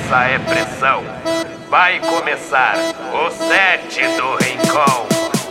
essa é pressão. Vai começar o set do Rincon.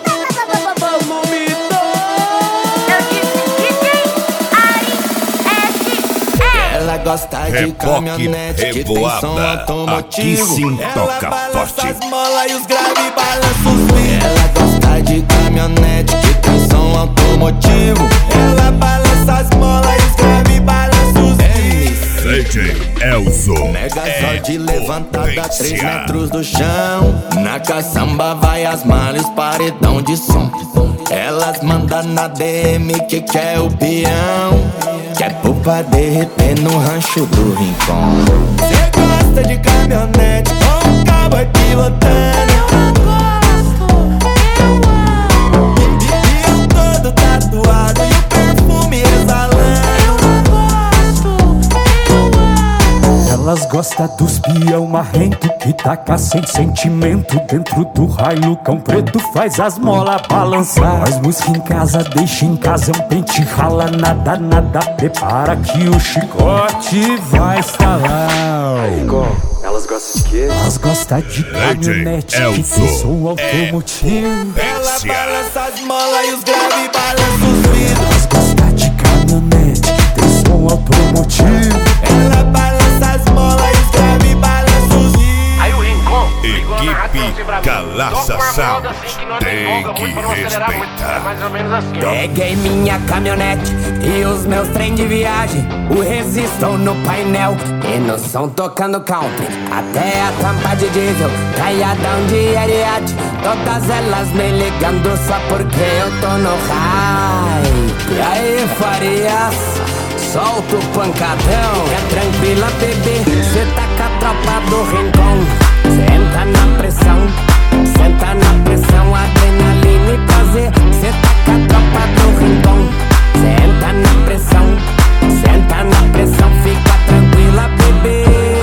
Ela gosta de caminhonete que tem som automotivo. Ela balança as molas e os grave e balança os vidros. Ela gosta de caminhonete que tem som automotivo. Ela balança as molas e os grave e balança os vidros. DJ Elzo Megazord levantada 3 metros do chão. Na caçamba vai as malas, paredão de som. Elas mandam na DM que quer o peão. Quer pôr pra derreter no rancho do Rincon. Cê gosta de caminhonete com um cowboy pilotando. E eu todo tatuado e o perfume exalando. Elas gostam dos peão marrento que taca sem sentimento dentro do raio. Cão preto faz as molas balançar. Faz música em casa, deixa em casa, um pente rala, nada, nada. Prepara que o chicote vai estalar. Elas gostam de quê? Elas gostam de caminhonete que tem som automotivo. Ela balança as molas e os grave e balança os vidros. Elas gostam de caminhonete que tem som automotivo. Ela balança as molas e os grave e balança os vidros. Aí o Rincon, Equipe Calaça Sound tem que respeitar. mais ou menos assim, ó. Peguei minha caminhonete e os meus trem de viagem. O resistor no painel e no som tocando country. Até a tampa de diesel, caiadão de Ariadne. Todas elas me ligando só porque eu tô no high. E aí, Farias, solta o pancadão. É tranquila, bebê, cê tá com a tropa do Rincon. Senta na pressão, senta na pressão, adrenalina e prazer. Cê tá com a tropa do Rincon. Senta na pressão, senta na pressão, fica tranquila, bebê.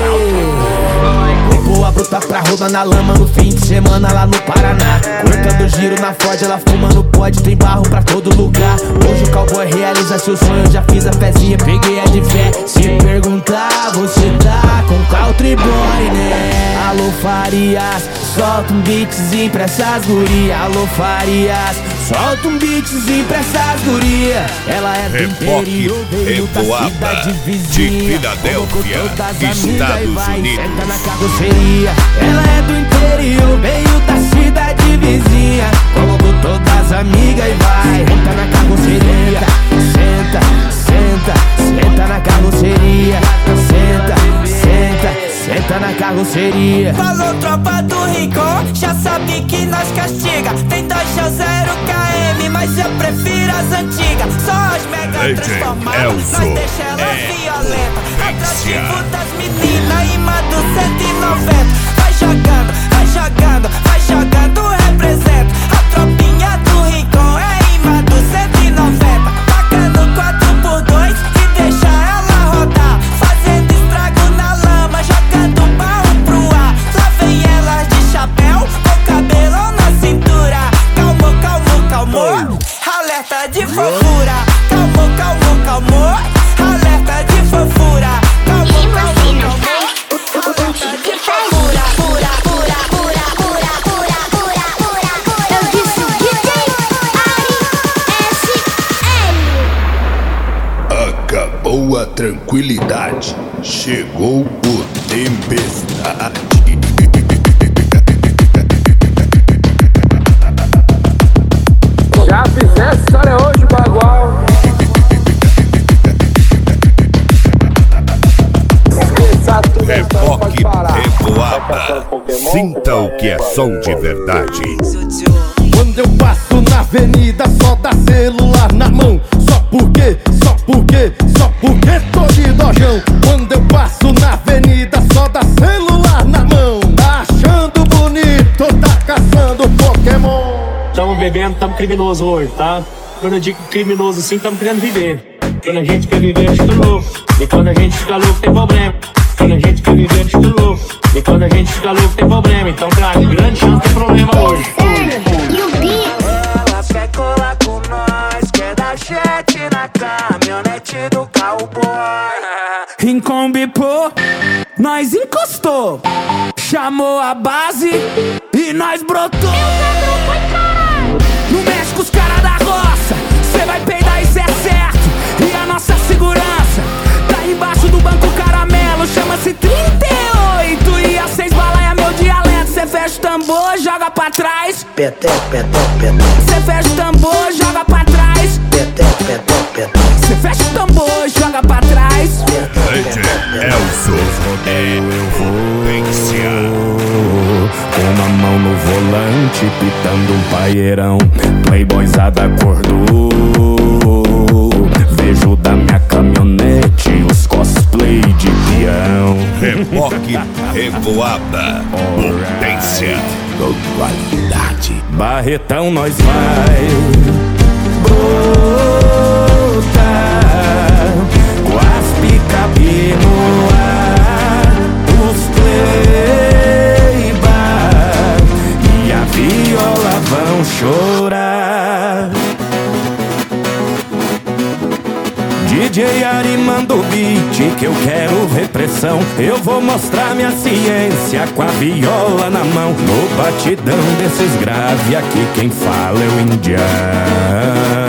Boa bruta pra roda na lama no fim de semana lá no Paraná. Cortando giro na Ford, ela fumando pod, tem barro pra todo lugar. Hoje o cowboy realiza seu sonho, já fiz a fezinha, peguei a de fé. Se perguntar, você tá com country boy, né? Alô Farias, solta um beatzinho pra essas guria. Alô Farias, solta um beatzinho pra essas guria. Ela é do interior, veio da cidade vizinha. de Filadélfia, Colocou todas as amigas e Estados vai, Unidos. senta na carroceria. Ela é do interior, veio da cidade vizinha. Colocou todas as amigas e vai, senta na carroceria. Senta, senta, senta na carroceria. Senta, senta, senta na carroceria. Falou tropa do Rincon, já sabe que nós castiga. Tem 2.0 km, mas eu prefiro as antigas. Só as mega transformadas, nós deixa elas violentas. Atrativo das meninas, imã do 190. Vai jogando, vai jogando, vai jogando, representa. A tropinha do Rincon é imã do 190. Tacando 4x2 e deixa ela rodar. Fazendo estrago na lama, jogando barro pro ar. Lá vem elas de chapéu, com cabelão na cintura. Calmou, calmou, calmou, alerta de fofura. Calmou, calmou, calmou, alerta de fofura. Calmou, calmou, calmou, alerta de fofura. Pura, pura, pura, pura, pura, pura, pura, pura. Eu disse o DJ ASL. Acabou a tranquilidade, chegou o tempestade. Já fizesse história hoje, bagual. Reboque Revoada. Sinta o que é som de verdade. Quando eu passo na avenida só dá celular na mão. Só porque tô de dojão. Quando eu passo na avenida só dá celular na mão. Tá achando bonito, tá caçando Pokémon. Tamo bebendo, tamo criminoso hoje, tá? Quando eu digo criminoso assim, tamo querendo viver. Quando a gente quer viver, fica louco. E quando a gente fica louco, tem problema. Quando a gente quer viver, fica louco. E quando a gente fica louco, tem problema. Então, cara, grande chance tem problema hoje. Ela quer colar com nós, quer dar jet na caminhonete do cowboy. Rincon Bipô. nós encostou. Chamou a base e nós brotou. Não mexe com os caras da roça, cê vai peidar, isso é certo. E a nossa segurança tá embaixo do banco caramelo. Chama-se 38 e a 6 bala é meu dialeto. Cê fecha o tambor, joga pra trás. Peté, peté, peté. Cê fecha o tambor, joga pra trás. Peté, peté, peté. Cê fecha o tambor, joga pra trás. DJ Elso é potência. Com uma mão no volante, pitando um paeirão. Playboyzada acordou. Vejo da minha caminhonete os cosplay de peão. Reboque revoada. Potência. Qualidade. Barretão nós vai brotar com as picape no ar, os playbar e a viola vão chorar. DJ Ari manda o beat que eu quero repressão. Eu vou mostrar minha ciência com a viola na mão. No batidão desses grave aqui quem fala é o indiano.